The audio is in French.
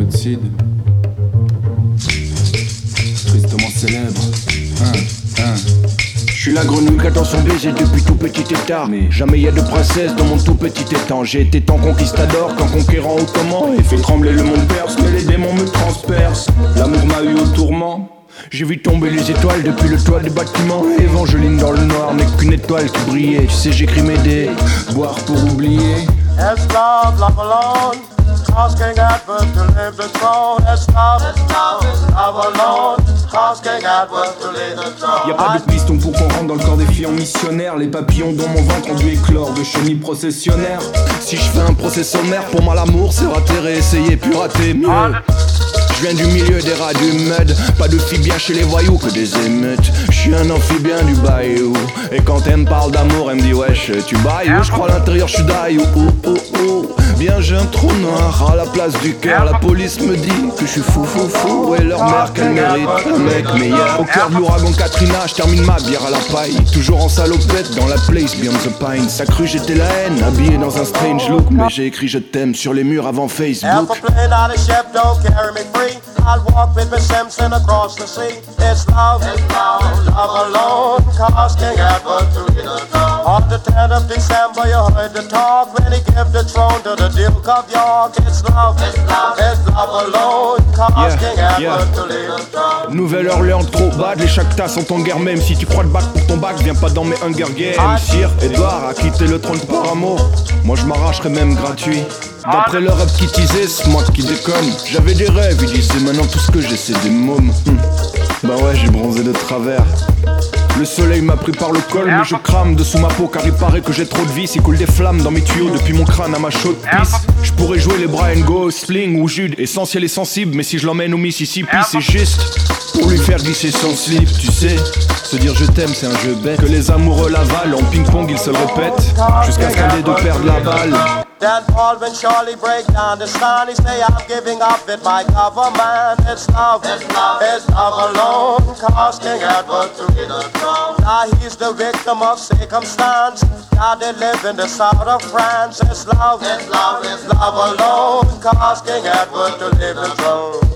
Cid. Tristement célèbre. Je suis la grenouille qu'attend son baiser depuis tout petit état. Mais jamais y a de princesse dans mon tout petit étang. J'ai été tant conquistador qu'en conquérant ottoman. Et fait trembler le monde perse, mais les démons me transpercent. L'amour m'a eu au tourment. J'ai vu tomber les étoiles depuis le toit du bâtiment. Evangeline dans le noir n'est qu'une étoile qui brillait. Tu sais j'écris mes dés, boire pour oublier. It's love, love alone. Cause King Edward to live the throne. It's love, love alone. Cause King Edward to live the throne. Y'a pas de piston pour qu'on rentre dans le corps des filles en missionnaire. Les papillons dans mon ventre ont dû éclore de chenilles processionnaires. Si je fais un procès sommaire, pour moi l'amour c'est rater, réessayer, puis rater mieux. Je viens du milieu des rats du mud. Pas de filles bien chez les voyous que des émeutes. Je suis un amphibien du bayou. Et quand elle me parle d'amour, elle me dit wesh tu bailles. Je crois à l'intérieur je suis d'aïe. Bien j'ai un trou noir à la place du cœur. La police me dit que je suis fou. Et leur mère qu'elle mérite un mec meilleur. Au cœur de l'ouragan Katrina, je termine ma bière à la paille. Toujours en salopette dans la place beyond the pine. Ça cru j'étais la haine, habillé dans un strange look. Mais j'ai écrit je t'aime sur les murs avant Facebook. I'll walk with Miss Simpson across the sea. It's love, love alone. Cause King Edward to the throne. On the 10th of December you heard the talk when he gave the throne to the Duke of York. It's love, love alone. Cause King Edward to the throne. Nouvelle-Orléans trop bad, les Chactas sont en guerre. Même si tu crois le bac pour ton bac, viens pas dans mes Hunger Games. Sire Edouard a quitté le trône par amour. Moi je m'arracherais même gratuit. D'après leur rap qui teasait, c'est moi qui déconne. J'avais des rêves, ils disaient maintenant tout ce que j'ai c'est des mômes. Bah ouais j'ai bronzé de travers. Le soleil m'a pris par le col, mais je crame dessous ma peau car il paraît que j'ai trop de vis. Il coule des flammes dans mes tuyaux depuis mon crâne à ma chaude pisse. Je pourrais jouer les Brian Gosling ou Jude, essentiel et sensible. Mais si je l'emmène au Mississippi c'est juste pour lui faire glisser son slip. Tu sais, se dire je t'aime c'est un jeu bête. Que les amoureux l'avalent, en ping-pong ils se le répètent. Jusqu'à ce qu'un des deux perde la balle. Then Paul when Charlie break down the stand, he say I'm giving up with my government. It's love alone. Cause King Edward to the throne. Now he's the victim of circumstance. Now they live in the south of France. It's love alone. Cause King Edward to live the throne.